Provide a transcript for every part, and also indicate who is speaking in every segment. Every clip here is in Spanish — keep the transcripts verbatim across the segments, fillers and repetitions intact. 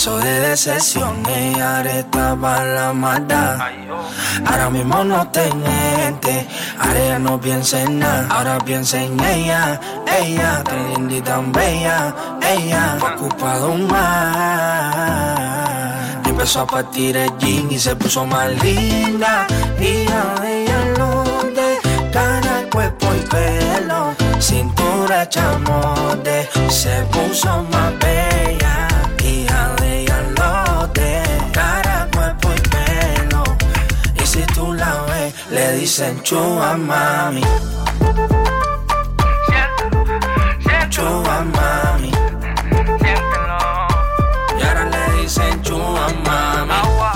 Speaker 1: pasó de decepción, ella estaba la maldad. Ahora mismo no te mente, ahora ella no piensa en nada. Ahora piensa en ella, ella, tan linda y tan bella. Ella, ocupado más. Y empezó a partir el jean y se puso más linda. Hija de ella lo de cara, cuerpo y pelo, cintura, chamote, se puso más bella. Hija de ella lo de cara, cuerpo y pelo, y si tú la ves, le dicen chua mami. Chua mami. Y ahora le dicen chua mami.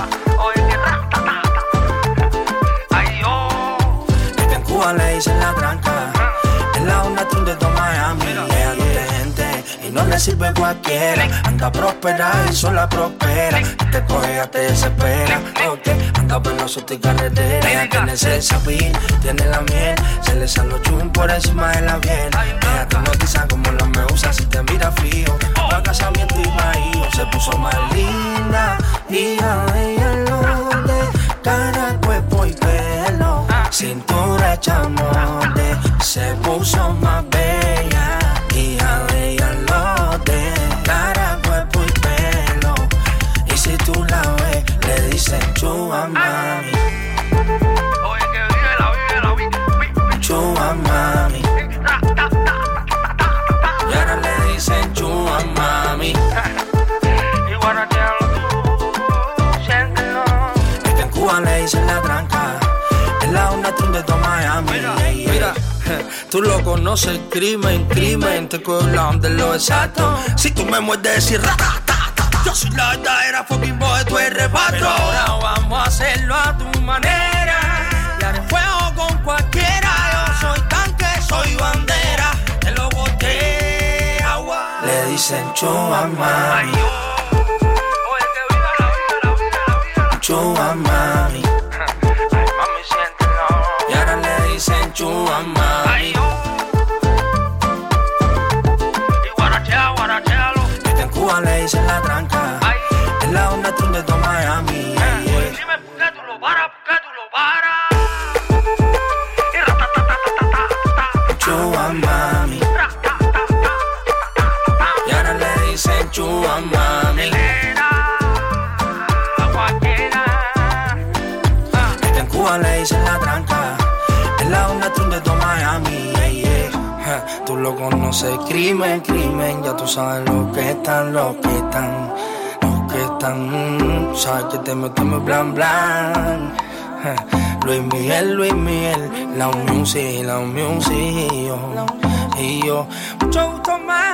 Speaker 1: Es que en Cuba le dicen la tranca, en la onda de Miami. Ella no te gente y no le sirve cualquiera. Anda próspera y sola prospera. Te coge, ya te desespera. Okay. Anda penoso tu carretera. Ella tiene el sabín, tiene la miel. Se le sale los chum por encima de la piel. Ella te notiza como la me usa si te mira frío. Pa' casamiento y maíz se puso más linda. Hija de ella lo de cara, cuerpo y pelo, cintura, chamote, se puso más bella. Hija de ella lo de cara, cuerpo y pelo, y si tú la ves, le dicen chua mami.
Speaker 2: Oye, que vive la vive la vive.
Speaker 1: Chua mami. Y ahora le dicen chua mami.
Speaker 2: Y guarachealo tú, siéntelo.
Speaker 1: Es que en Cuba le dicen la tranca, en la onda de Miami.
Speaker 2: Mira,
Speaker 1: mira. Tú lo conoces, crimen, crimen, te cojo la onda de lo exacto. Si tú me muerdes decir ratatata, yo soy la verdadera fucking boy de tu reparto. Pero ahora vamos a hacerlo a tu manera, y haré fuego con cualquiera. Yo soy tanque, soy bandera, te lo boté agua. Le dicen chua mami.
Speaker 2: Oye, que viva la vida, la vida, la vida.
Speaker 1: Chua mami.
Speaker 2: Ay, mami, siéntelo.
Speaker 1: Y ahora le dicen chua mami.
Speaker 2: Ay, oh. Y guarachea, guarachealo.
Speaker 1: Es que en Cuba le dicen la tranca,
Speaker 2: Ay.
Speaker 1: en la onda de Miami.
Speaker 2: Oye, dime por qué tú lo paras, por qué tú lo paras. Y ratatatatata.
Speaker 1: Chua mami. Y ahora le dicen chua mami. Es que en Cuba le dicen la tranca, en la onda de Miami. Ja, tú lo conoces, crimen, crimen. Ya tú sabes lo que están, lo que están, lo que están. Mm, sabes que te metemos blan, blan. Ja, Luis Miguel, Luis Miguel, la music, la music. Y yo, y yo, mucho gusto más.